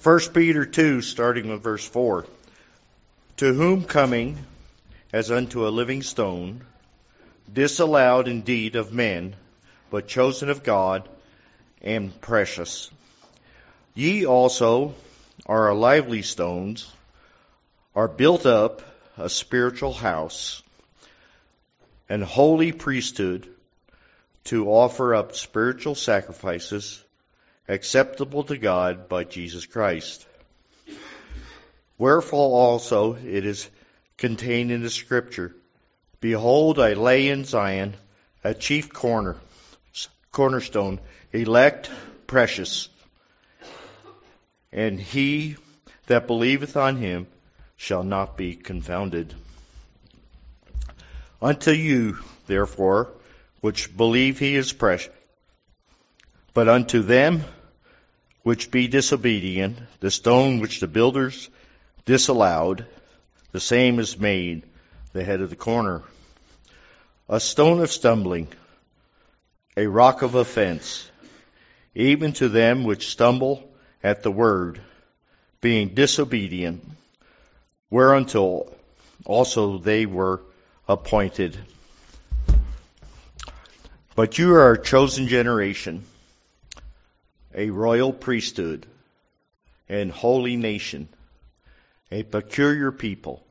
1 Peter 2, starting with verse 4. To whom coming as unto a living stone, disallowed indeed of men, but chosen of God, and precious. Ye also are a lively stones, are built up a spiritual house, an holy priesthood, to offer up spiritual sacrifices acceptable to God by Jesus Christ. Wherefore also it is contained in the Scripture, Behold, I lay in Zion a chief cornerstone, elect, precious, and he that believeth on him shall not be confounded. Unto you, therefore, which believe he is precious, but unto them which be disobedient, the stone which the builders disallowed, the same is made the head of the corner, a stone of stumbling, a rock of offense, even to them which stumble at the word, being disobedient, whereunto also they were appointed. But you are a chosen generation, a royal priesthood, and holy nation, a peculiar people,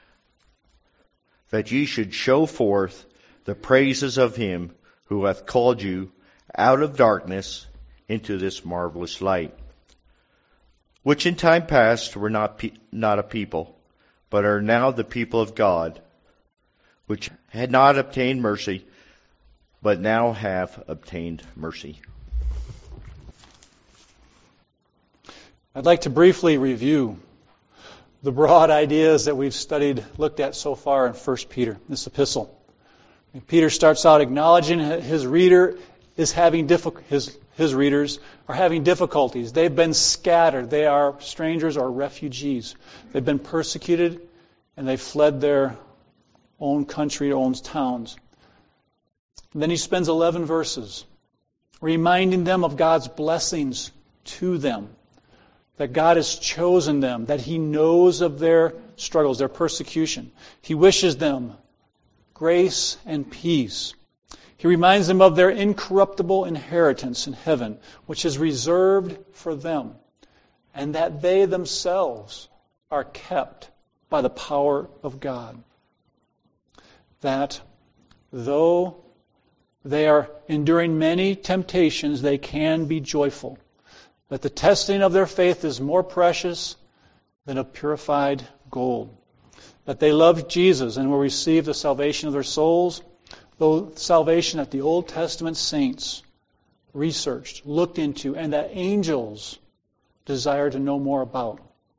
that ye should show forth the praises of him who hath called you out of darkness into this marvelous light, which in time past were not a people, but are now the people of God, which had not obtained mercy, but now have obtained mercy. I'd like to briefly review the broad ideas that we've looked at so far in 1 Peter, this epistle. Peter starts out acknowledging his reader is having his readers are having difficulties. They've been scattered. They are strangers or refugees. They've been persecuted and they fled their own country, their own towns. And then he spends 11 verses reminding them of God's blessings to them, that God has chosen them, that He knows of their struggles, their persecution. He wishes them grace and peace. He reminds them of their incorruptible inheritance in heaven, which is reserved for them, and that they themselves are kept by the power of God. That though they are enduring many temptations, they can be joyful. That the testing of their faith is more precious than of purified gold. That they love Jesus and will receive the salvation of their souls, though salvation that the Old Testament saints researched, looked into, and that angels desire to know more about.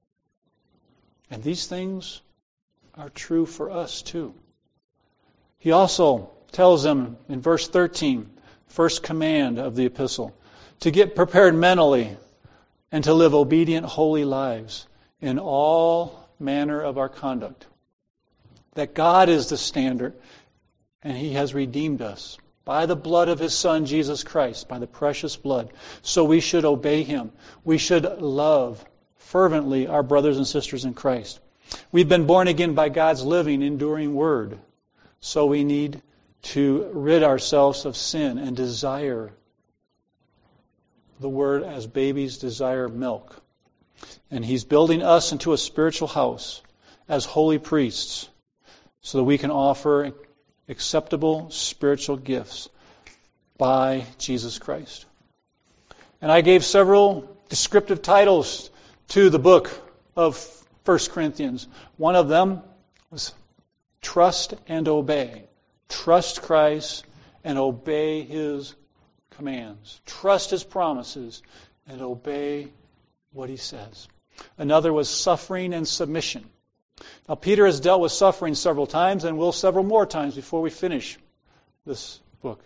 And these things are true for us too. He also tells them in verse 13, first command of the epistle, to get prepared mentally and to live obedient, holy lives in all manner of our conduct. That God is the standard, and He has redeemed us by the blood of His Son, Jesus Christ, by the precious blood. So we should obey Him. We should love fervently our brothers and sisters in Christ. We've been born again by God's living, enduring Word. So we need to rid ourselves of sin and desire the Word as babies desire milk. And He's building us into a spiritual house as holy priests so that we can offer acceptable spiritual gifts by Jesus Christ. And I gave several descriptive titles to the book of 1 Corinthians. One of them was Trust and Obey. Trust Christ and obey His commands. Trust His promises and obey what He says. Another was suffering and submission. Now, Peter has dealt with suffering several times and will several more times before we finish this book.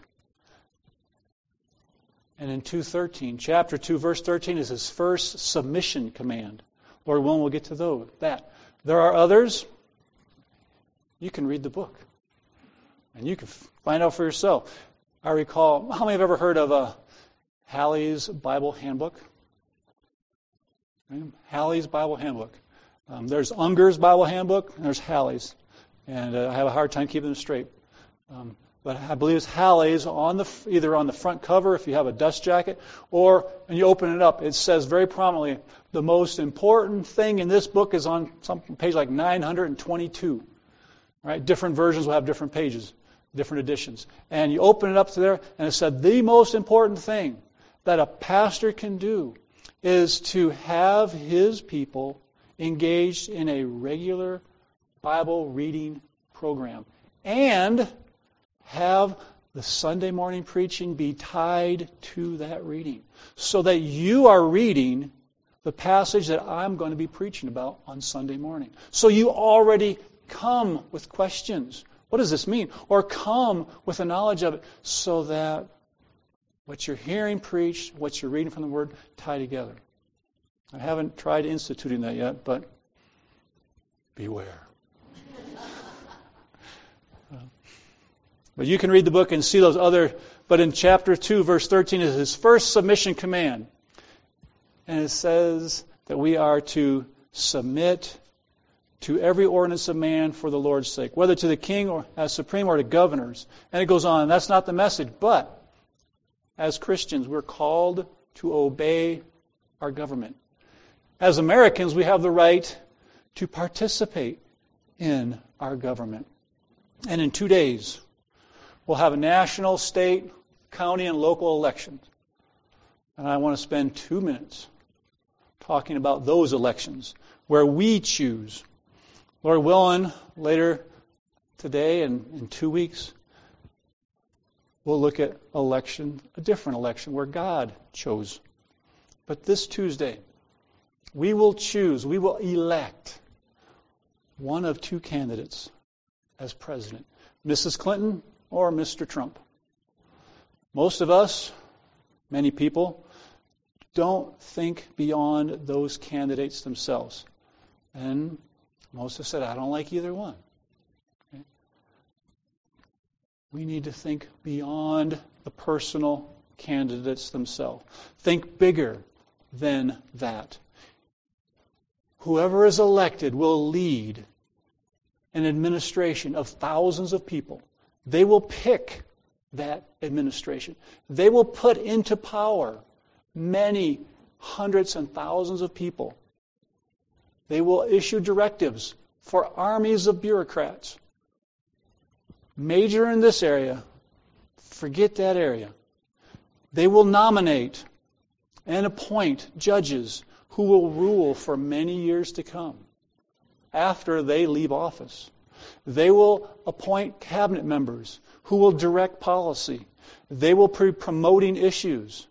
And in chapter 2, verse 13 is his first submission command. Lord willing, we'll get to that. There are others. You can read the book. And you can find out for yourself. I recall, how many have ever heard of Halley's Bible Handbook? Right? Halley's Bible Handbook. There's Unger's Bible Handbook, and there's Halley's. And I have a hard time keeping them straight. But I believe it's Halley's either on the front cover if you have a dust jacket, or when you open it up, it says very prominently, the most important thing in this book is on some page like 922. Right? Different versions will have different pages, different editions. And you open it up to there, and it said the most important thing that a pastor can do is to have his people engaged in a regular Bible reading program and have the Sunday morning preaching be tied to that reading so that you are reading the passage that I'm going to be preaching about on Sunday morning. So you already come with questions. What does this mean? Or come with a knowledge of it so that what you're hearing preached, what you're reading from the Word, tie together. I haven't tried instituting that yet, but beware. But you can read the book and see those other, but in chapter 2, verse 13 is his first submission command. And it says that we are to submit to every ordinance of man for the Lord's sake, whether to the king or as supreme or to governors. And it goes on. That's not the message, but as Christians, we're called to obey our government. As Americans, we have the right to participate in our government. And in 2 days, we'll have a national, state, county, and local elections. And I want to spend 2 minutes talking about those elections where we choose. Lord willing, later today and in 2 weeks, we'll look at a different election where God chose. But this Tuesday, we will elect one of 2 candidates as president, Mrs. Clinton or Mr. Trump. Most of us, many people, don't think beyond those candidates themselves. And most have said, I don't like either one. Okay? We need to think beyond the personal candidates themselves. Think bigger than that. Whoever is elected will lead an administration of thousands of people. They will pick that administration. They will put into power many hundreds and thousands of people. They will issue directives for armies of bureaucrats. Major in this area, forget that area. They will nominate and appoint judges who will rule for many years to come after they leave office. They will appoint cabinet members who will direct policy. They will be promoting issues.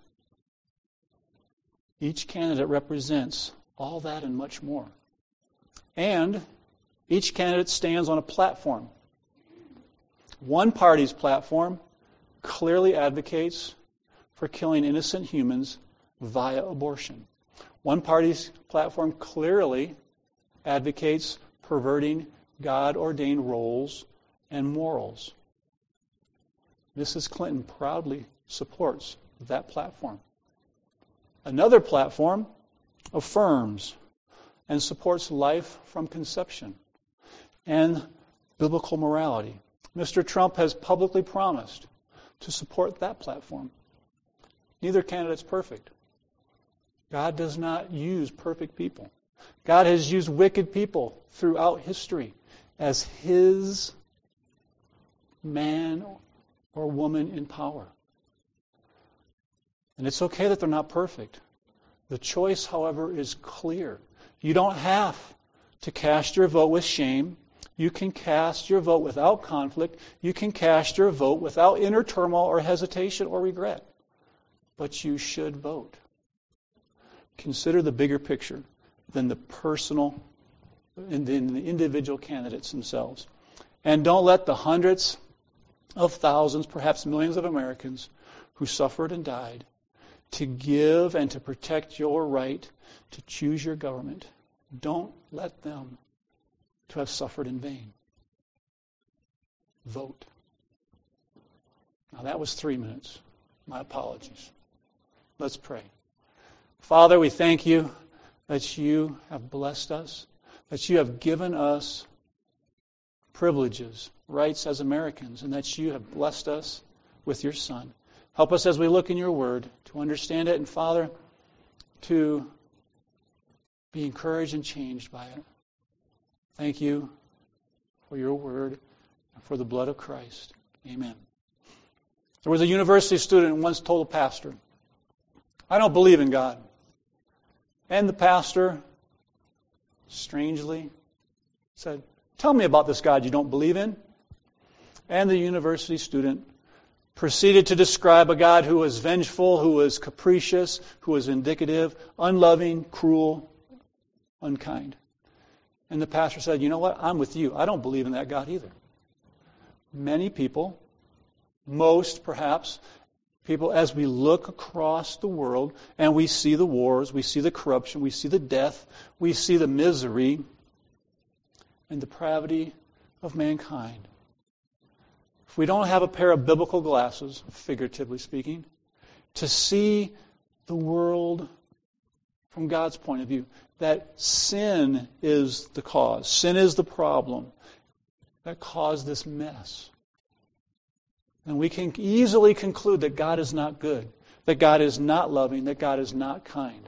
Each candidate represents all that and much more. And each candidate stands on a platform. One party's platform clearly advocates for killing innocent humans via abortion. One party's platform clearly advocates perverting God-ordained roles and morals. Mrs. Clinton proudly supports that platform. Another platform affirms and supports life from conception and biblical morality. Mr. Trump has publicly promised to support that platform. Neither candidate's perfect. God does not use perfect people. God has used wicked people throughout history as His man or woman in power. And it's okay that they're not perfect. The choice, however, is clear. You don't have to cast your vote with shame. You can cast your vote without conflict. You can cast your vote without inner turmoil or hesitation or regret. But you should vote. Consider the bigger picture than the personal and the individual candidates themselves. And don't let the hundreds of thousands, perhaps millions of Americans who suffered and died to give and to protect your right to choose your government, don't let them to have suffered in vain. Vote. Now that was 3 minutes. My apologies. Let's pray. Father, we thank you that you have blessed us, that you have given us privileges, rights as Americans, and that you have blessed us with your Son. Help us as we look in your word to understand it, and Father, to be encouraged and changed by it. Thank you for your word and for the blood of Christ. Amen. There was a university student who once told a pastor, "I don't believe in God." And the pastor, strangely, said, "Tell me about this God you don't believe in." And the university student proceeded to describe a God who was vengeful, who was capricious, who was vindictive, unloving, cruel, unkind. And the pastor said, "You know what? I'm with you. I don't believe in that God either." Many people, most perhaps, people, as we look across the world and we see the wars, we see the corruption, we see the death, we see the misery and depravity of mankind. If we don't have a pair of biblical glasses, figuratively speaking, to see the world from God's point of view, that sin is the cause, sin is the problem that caused this mess. And we can easily conclude that God is not good, that God is not loving, that God is not kind.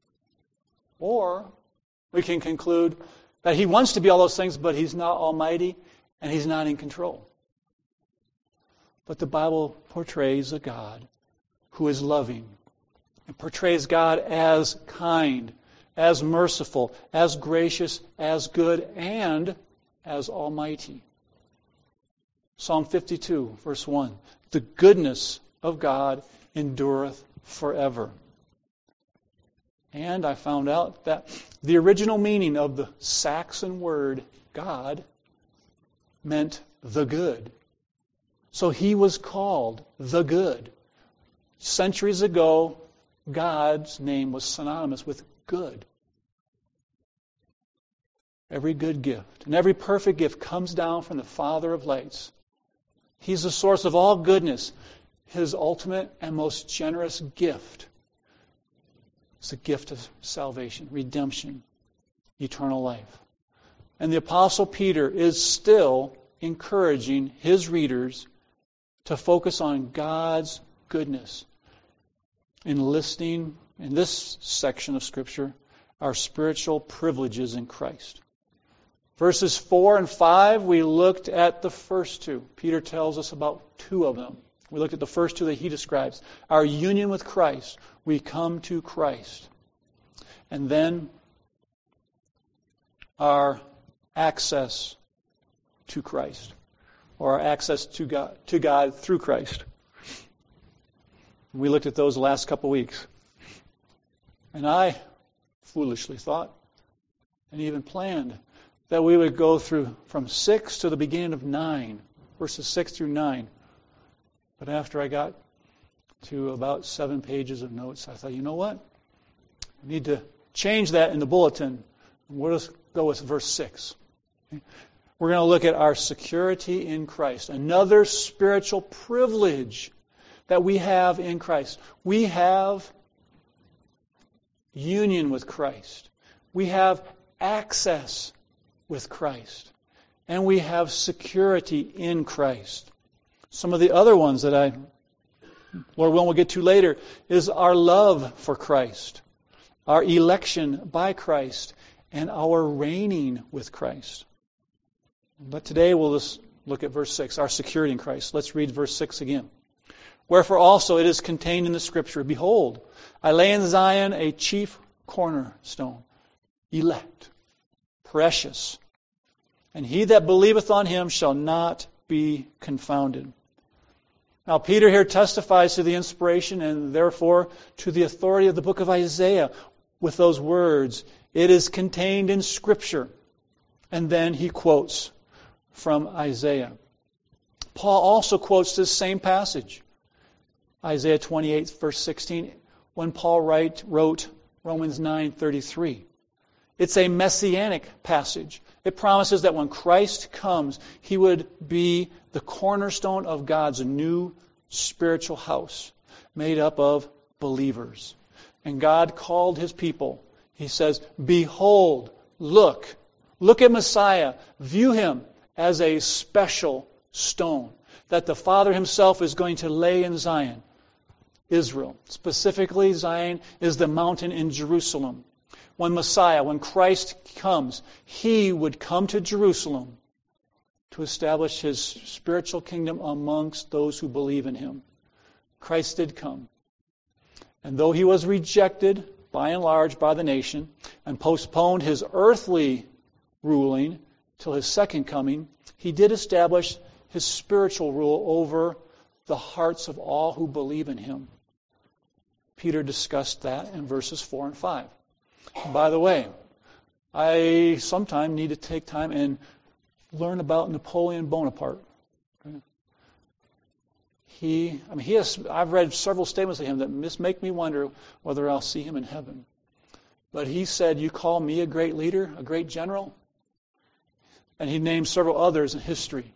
Or we can conclude that He wants to be all those things, but He's not almighty and He's not in control. But the Bible portrays a God who is loving. It portrays God as kind, as merciful, as gracious, as good, and as almighty. Psalm 52, verse 1. The goodness of God endureth forever. And I found out that the original meaning of the Saxon word God meant the good. So He was called the good. Centuries ago, God's name was synonymous with good. Every good gift and every perfect gift comes down from the Father of lights. He's the source of all goodness. His ultimate and most generous gift is the gift of salvation, redemption, eternal life. And the Apostle Peter is still encouraging his readers to focus on God's goodness in listing, in this section of Scripture, our spiritual privileges in Christ. Verses 4 and 5, we looked at the first two. Peter tells us about two of them. We looked at the first two that he describes. Our union with Christ. We come to Christ. And then our access to Christ. Or our access to God through Christ. We looked at those the last couple weeks. And I foolishly thought, and even planned, that we would go through from 6 to the beginning of 9, verses 6 through 9. But after I got to about 7 pages of notes, I thought, you know what? I need to change that in the bulletin. We'll just go with verse 6. Okay? We're going to look at our security in Christ, another spiritual privilege that we have in Christ. We have union with Christ. We have access with Christ. And we have security in Christ. Some of the other ones that Lord willing, we'll get to later, is our love for Christ, our election by Christ, and our reigning with Christ. But today we'll just look at verse 6, our security in Christ. Let's read verse 6 again. Wherefore also it is contained in the Scripture, Behold, I lay in Zion a chief cornerstone, elect, precious, and he that believeth on Him shall not be confounded. Now Peter here testifies to the inspiration and therefore to the authority of the book of Isaiah with those words, it is contained in Scripture. And then he quotes from Isaiah. Paul also quotes this same passage, Isaiah 28, verse 16, when Paul wrote Romans 9:33. It's a messianic passage. It promises that when Christ comes, He would be the cornerstone of God's new spiritual house, made up of believers. And God called His people, He says, behold, look at Messiah. View him as a special stone that the Father himself is going to lay in Zion, Israel. Specifically, Zion is the mountain in Jerusalem. When Messiah, when Christ comes, he would come to Jerusalem to establish his spiritual kingdom amongst those who believe in him. Christ did come. And though he was rejected, by and large, by the nation, and postponed his earthly ruling till his second coming, he did establish his spiritual rule over the hearts of all who believe in him. Peter discussed that in verses 4 and 5. By the way, I sometime need to take time and learn about Napoleon Bonaparte. I've read several statements of him that make me wonder whether I'll see him in heaven. But he said, you call me a great leader, a great general? And he named several others in history.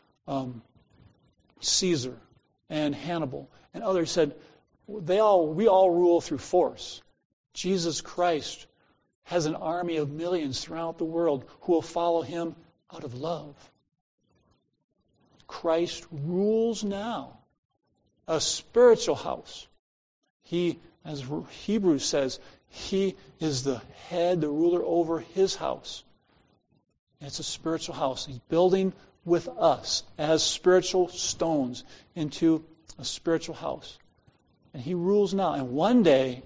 Caesar and Hannibal and others. He said, we all rule through force. Jesus Christ has an army of millions throughout the world who will follow him out of love. Christ rules now a spiritual house. He, as Hebrews says, he is the head, the ruler over his house. It's a spiritual house. He's building with us as spiritual stones into a spiritual house. And he rules now. And one day,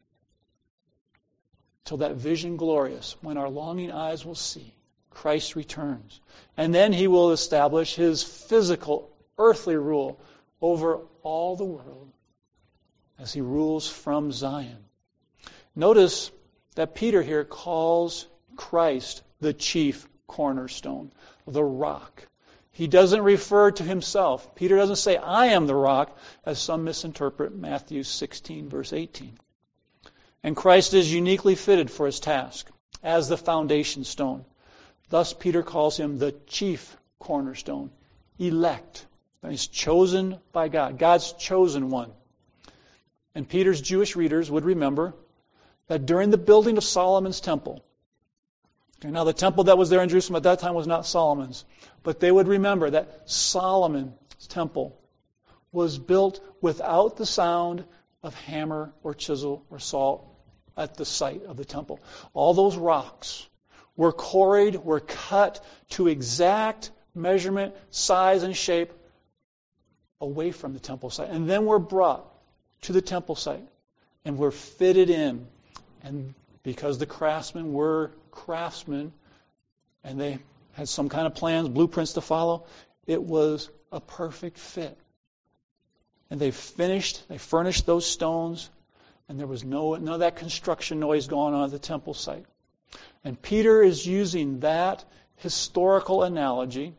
till that vision glorious, when our longing eyes will see, Christ returns. And then he will establish his physical, earthly rule over all the world as he rules from Zion. Notice that Peter here calls Christ the chief cornerstone, the rock. He doesn't refer to himself. Peter doesn't say, I am the rock, as some misinterpret Matthew 16, verse 18. And Christ is uniquely fitted for his task as the foundation stone. Thus, Peter calls him the chief cornerstone, elect. He's chosen by God, God's chosen one. And Peter's Jewish readers would remember that during the building of Solomon's temple, now the temple that was there in Jerusalem at that time was not Solomon's, but they would remember that Solomon's temple was built without the sound of hammer or chisel or saw at the site of the temple. All those rocks were quarried, were cut to exact measurement, size, and shape away from the temple site, and then were brought to the temple site and were fitted in. And because the craftsmen were craftsmen and they had some kind of plans, blueprints to follow, it was a perfect fit. And they furnished those stones, and there was none of that construction noise going on at the temple site. And Peter is using that historical analogy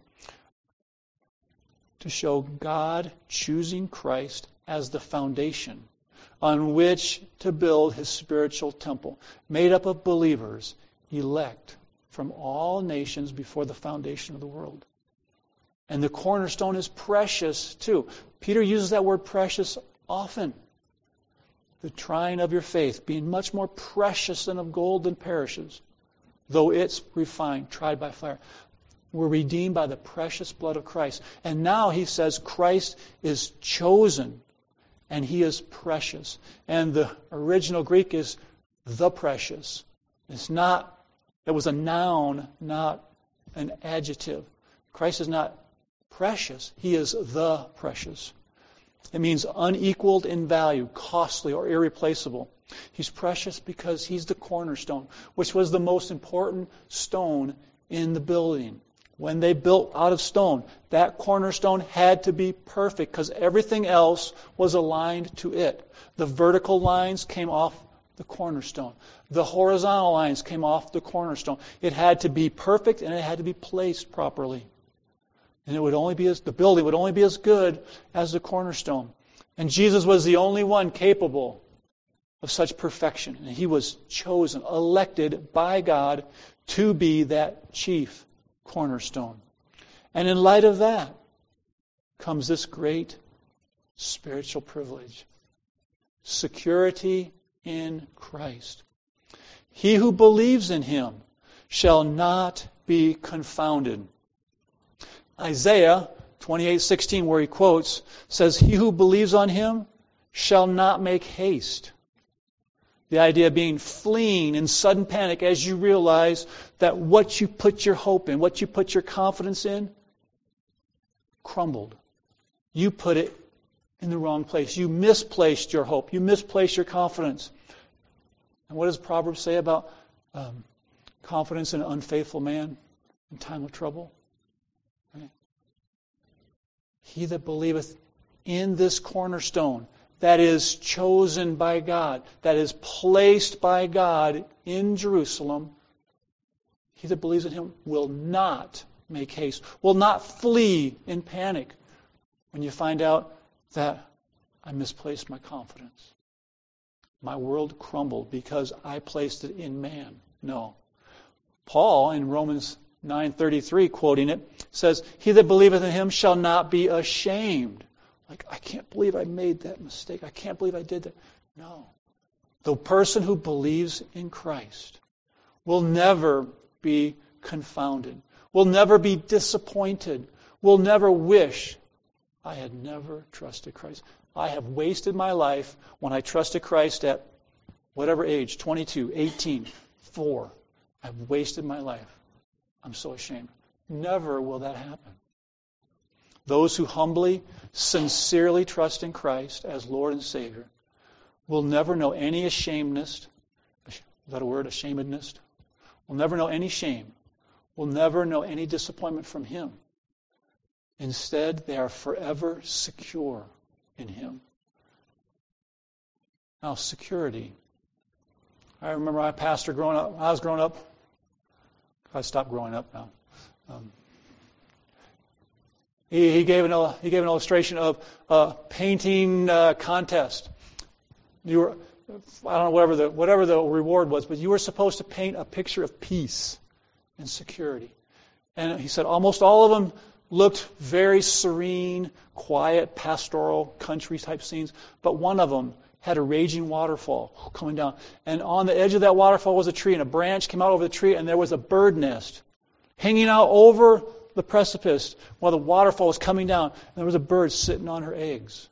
to show God choosing Christ as the foundation on which to build his spiritual temple, made up of believers, elect from all nations before the foundation of the world. And the cornerstone is precious too. Peter uses that word precious often. The trying of your faith being much more precious than of gold that perishes, though it's refined, tried by fire. We're redeemed by the precious blood of Christ. And now he says Christ is chosen and he is precious. And the original Greek is the precious. It was a noun, not an adjective. Christ is not precious. He is the precious. It means unequaled in value, costly, or irreplaceable. He's precious because he's the cornerstone, which was the most important stone in the building. When they built out of stone, that cornerstone had to be perfect because everything else was aligned to it. The vertical lines came off the cornerstone. The horizontal lines came off the cornerstone. It had to be perfect and it had to be placed properly. And the building would only be as good as the cornerstone. And Jesus was the only one capable of such perfection. And he was chosen, elected by God to be that chief cornerstone. And in light of that comes this great spiritual privilege. Security in Christ. He who believes in him shall not be confounded. Isaiah 28:16, where he quotes, says, he who believes on him shall not make haste. The idea being fleeing in sudden panic as you realize that what you put your hope in, what you put your confidence in, crumbled. You put it in the wrong place. You misplaced your hope. You misplaced your confidence. And what does Proverbs say about confidence in an unfaithful man in time of trouble? Right? He that believeth in this cornerstone, that is chosen by God, that is placed by God in Jerusalem, he that believes in him will not make haste, will not flee in panic when you find out that I misplaced my confidence. My world crumbled because I placed it in man. No. Paul, in Romans 9:33, quoting it, says, he that believeth in him shall not be ashamed. Like, I can't believe I made that mistake. I can't believe I did that. No. The person who believes in Christ will never be confounded, will never be disappointed, will never wish, I had never trusted Christ. I have wasted my life when I trusted Christ at whatever age, 22, 18, 4. I've wasted my life. I'm so ashamed. Never will that happen. Those who humbly, sincerely trust in Christ as Lord and Savior will never know any ashamedness. Is that a word, ashamedness? Will never know any shame. Will never know any disappointment from Him. Instead, they are forever secure in Him. Now, security. I remember my pastor growing up. When I was growing up. I stopped growing up now. He gave an illustration of a painting contest. You were, I don't know, whatever the reward was, but you were supposed to paint a picture of peace and security. And he said almost all of them looked very serene, quiet, pastoral, country type scenes, but one of them had a raging waterfall coming down. And on the edge of that waterfall was a tree, and a branch came out over the tree, and there was a bird nest hanging out over the precipice while the waterfall was coming down. And there was a bird sitting on her eggs.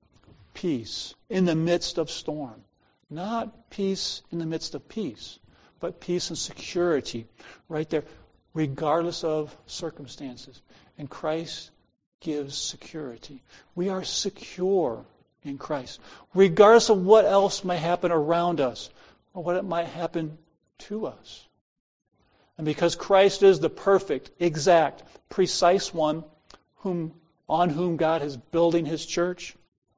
Peace in the midst of storm. Not peace in the midst of peace, but peace and security right there, regardless of circumstances. And Christ gives security. We are secure in Christ, regardless of what else may happen around us or what it might happen to us. And because Christ is the perfect, exact, precise one on whom God is building His church,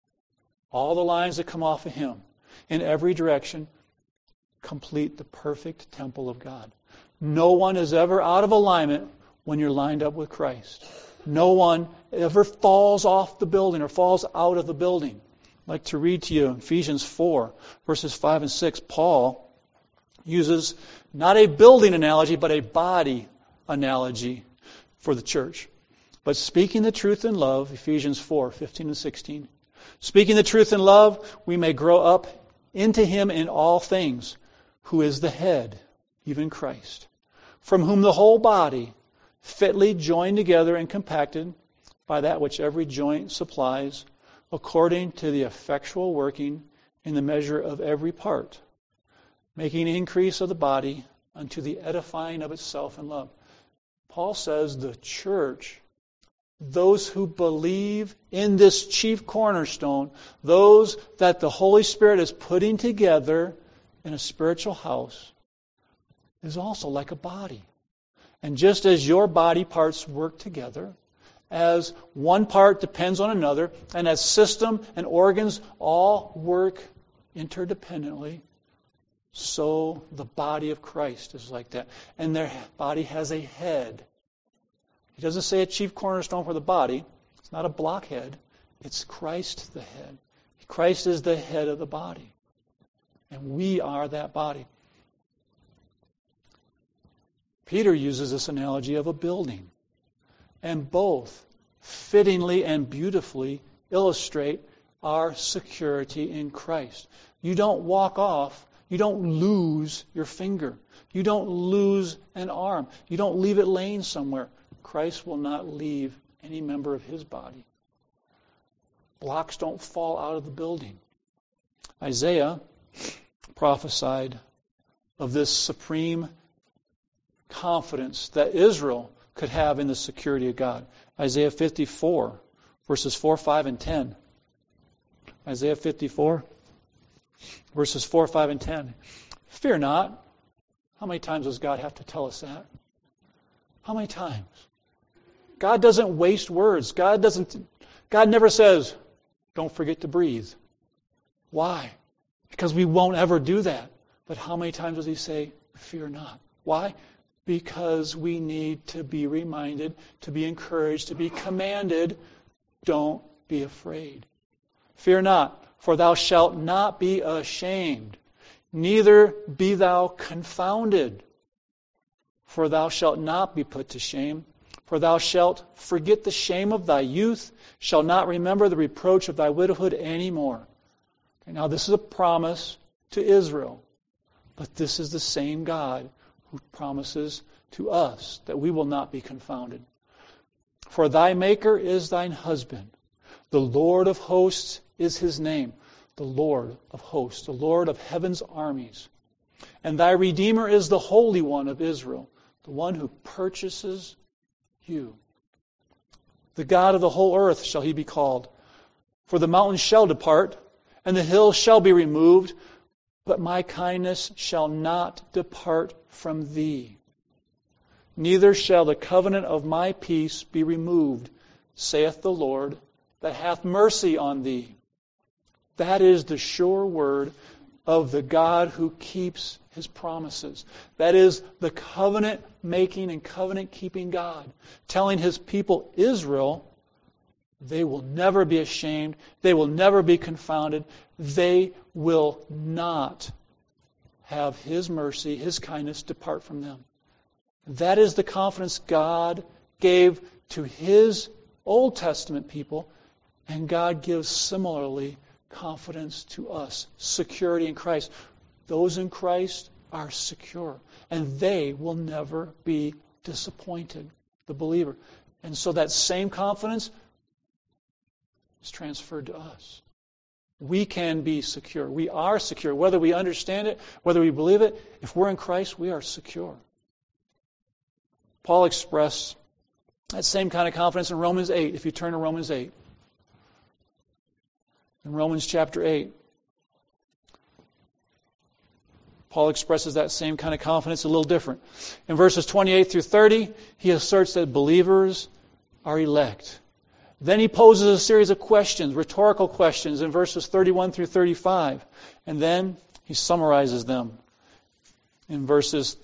all the lines that come off of Him in every direction complete the perfect temple of God. No one is ever out of alignment when you're lined up with Christ. No one ever falls off the building or falls out of the building. I'd like to read to you Ephesians 4, verses 5 and 6. Paul uses not a building analogy, but a body analogy for the church. But speaking the truth in love, Ephesians 4, 15 and 16. Speaking the truth in love, we may grow up into Him in all things, who is the head, even Christ, from whom the whole body, fitly joined together and compacted by that which every joint supplies, according to the effectual working in the measure of every part, making increase of the body unto the edifying of itself in love. Paul says the church, those who believe in this chief cornerstone, those that the Holy Spirit is putting together in a spiritual house, is also like a body. And just as your body parts work together, as one part depends on another, and as system and organs all work interdependently, so the body of Christ is like that. And their body has a head. He doesn't say a chief cornerstone for the body. It's not a blockhead. It's Christ the head. Christ is the head of the body. And we are that body. Peter uses this analogy of a building. And both fittingly and beautifully illustrate our security in Christ. You don't walk off You don't lose your finger. You don't lose an arm. You don't leave it laying somewhere. Christ will not leave any member of his body. Blocks don't fall out of the building. Isaiah prophesied of this supreme confidence that Israel could have in the security of God. Isaiah 54, verses 4, 5, and 10. Isaiah 54, verses 4, 5, and 10. Fear not. How many times does God have to tell us that? How many times? God doesn't waste words. God never says, don't forget to breathe. Why? Because we won't ever do that. But how many times does he say, fear not? Why? Because we need to be reminded, to be encouraged, to be commanded, don't be afraid. Fear not, for thou shalt not be ashamed, neither be thou confounded. For thou shalt not be put to shame, for thou shalt forget the shame of thy youth, shalt not remember the reproach of thy widowhood any more. Okay, now this is a promise to Israel, but this is the same God who promises to us that we will not be confounded. For thy Maker is thine husband. The Lord of hosts is his name. The Lord of hosts, the Lord of heaven's armies. And thy Redeemer is the Holy One of Israel, the one who purchases you. The God of the whole earth shall he be called. For the mountains shall depart, and the hills shall be removed, but my kindness shall not depart from thee. Neither shall the covenant of my peace be removed, saith the Lord, that hath mercy on thee. That is the sure word of the God who keeps his promises. That is the covenant-making and covenant-keeping God, telling his people Israel, they will never be ashamed, they will never be confounded, they will not have his mercy, his kindness depart from them. That is the confidence God gave to his Old Testament people, and God gives similarly confidence to us. Security in Christ. Those in Christ are secure, and they will never be disappointed, the believer. And so that same confidence is transferred to us. We can be secure. We are secure. Whether we understand it, whether we believe it, if we're in Christ, we are secure. Paul expressed that same kind of confidence in Romans 8, if you turn to Romans 8. In Romans chapter 8, Paul expresses that same kind of confidence a little different. In verses 28 through 30, he asserts that believers are elect. Then he poses a series of questions, rhetorical questions, in verses 31 through 35. And then he summarizes them in verses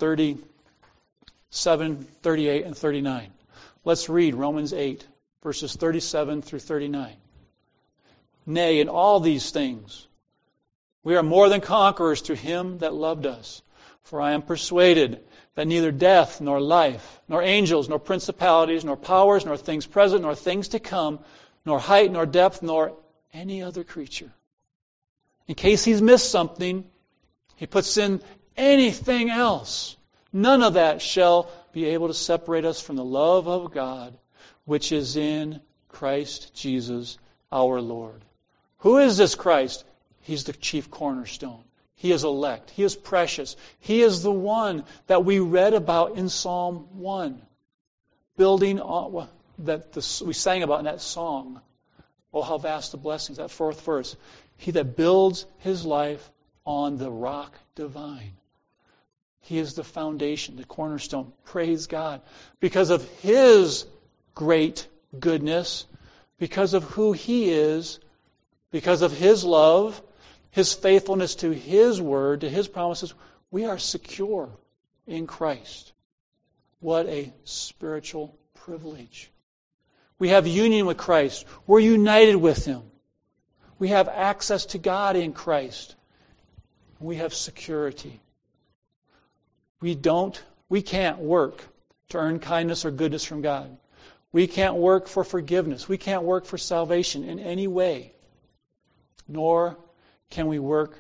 37, 38, and 39. Let's read Romans 8, verses 37 through 39. Nay, in all these things, we are more than conquerors through him that loved us. For I am persuaded that neither death, nor life, nor angels, nor principalities, nor powers, nor things present, nor things to come, nor height, nor depth, nor any other creature. In case he's missed something, he puts in anything else. None of that shall be able to separate us from the love of God, which is in Christ Jesus our Lord. Who is this Christ? He's the chief cornerstone. He is elect. He is precious. He is the one that we read about in Psalm 1. Building on we sang about in that song. Oh, how vast the blessings, that fourth verse. He that builds his life on the rock divine. He is the foundation, the cornerstone. Praise God. Because of his great goodness, because of who he is, because of his love, his faithfulness to his word, to his promises, we are secure in Christ. What a spiritual privilege. We have union with Christ. We're united with him. We have access to God in Christ. We have security. We can't work to earn kindness or goodness from God. We can't work for forgiveness. We can't work for salvation in any way. Nor can we work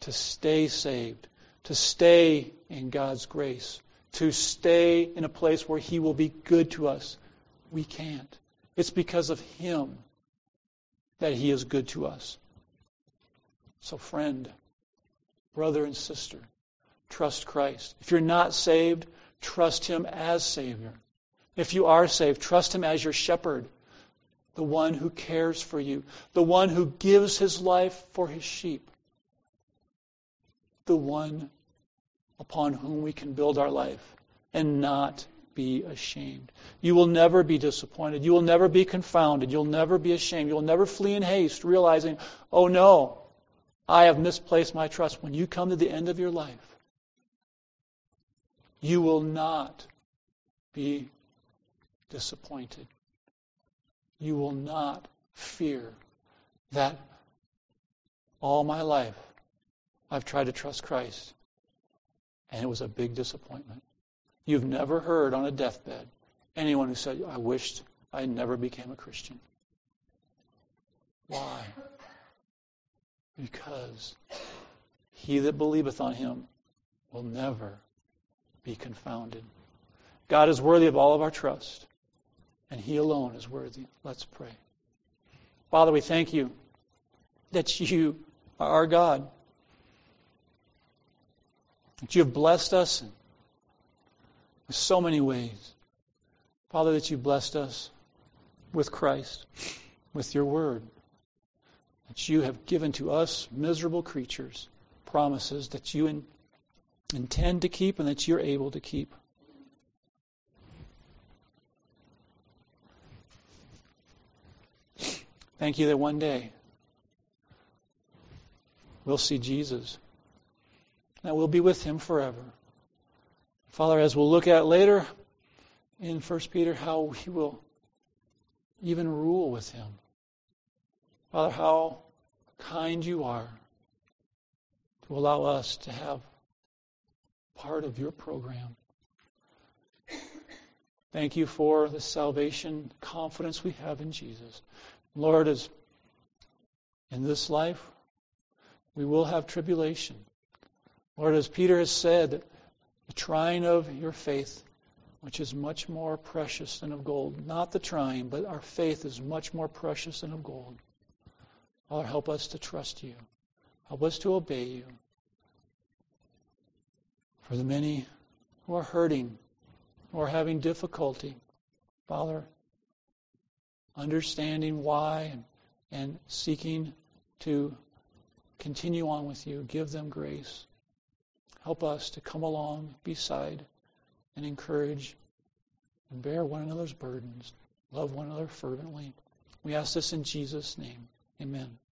to stay saved, to stay in God's grace, to stay in a place where He will be good to us. We can't. It's because of Him that He is good to us. So friend, brother and sister, trust Christ. If you're not saved, trust Him as Savior. If you are saved, trust Him as your shepherd, the one who cares for you, the one who gives His life for His sheep, the one upon whom we can build our life and not be ashamed. You will never be disappointed. You will never be confounded. You'll never be ashamed. You'll never flee in haste, realizing, oh no, I have misplaced my trust. When you come to the end of your life, you will not be disappointed. You will not fear that all my life I've tried to trust Christ, and it was a big disappointment. You've never heard on a deathbed anyone who said, I wished I never became a Christian. Why? Because he that believeth on Him will never be confounded. God is worthy of all of our trust, and He alone is worthy. Let's pray. Father, we thank You that You are our God, that You have blessed us in so many ways. Father, that You blessed us with Christ, with Your Word, that You have given to us, miserable creatures, promises that You intend to keep and that You're able to keep. Thank You that one day we'll see Jesus, that we'll be with Him forever. Father, as we'll look at later in 1 Peter, how we will even rule with Him. Father, how kind You are to allow us to have part of Your program. Thank You for the salvation confidence we have in Jesus. Lord, as in this life we will have tribulation. Lord, as Peter has said, the trying of your faith, which is much more precious than of gold. Not the trying, but our faith is much more precious than of gold. Father, help us to trust You. Help us to obey You. For the many who are hurting, who are having difficulty, Father, understanding why and seeking to continue on with You, give them grace. Help us to come along beside and encourage and bear one another's burdens. Love one another fervently. We ask this in Jesus' name. Amen.